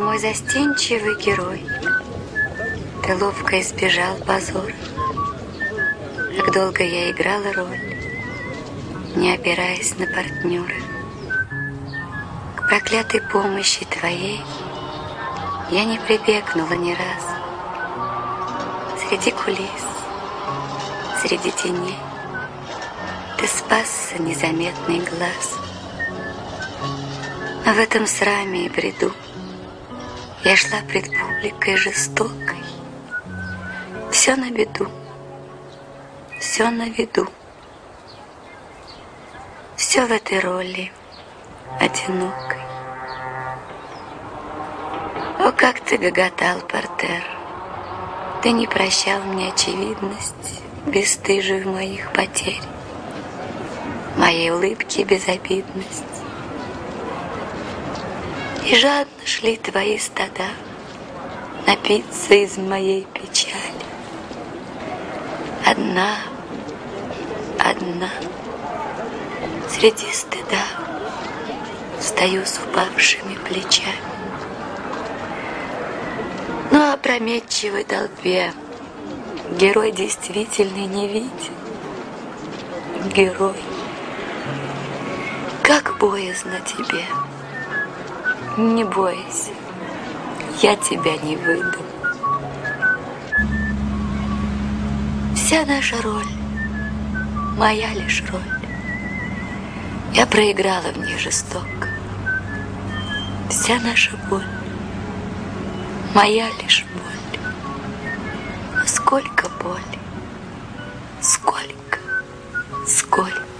мой застенчивый герой, ты ловко избежал позора. Как долго я играла роль, не опираясь на партнера. К проклятой помощи твоей я не прибегнула ни раз. Среди кулис, среди теней ты спасся незаметный глаз. А в этом сраме и бреду я шла пред публикой жестокой. Все на беду, все на виду, все в этой роли одинокой. О, как ты гоготал, портер! Ты не прощал мне очевидность бесстыжую моих потерь, моей улыбки безобидность. И жадно шли твои стада напиться из моей печали. Одна, одна, среди стыда стою с упавшими плечами. Но опрометчивой толпе герой действительный не виден. Герой, как боязно тебе. Не бойся, я тебя не выдам. Вся наша роль, моя лишь роль. Я проиграла в ней жестоко. Вся наша боль, моя лишь боль. А сколько боли, сколько, сколько.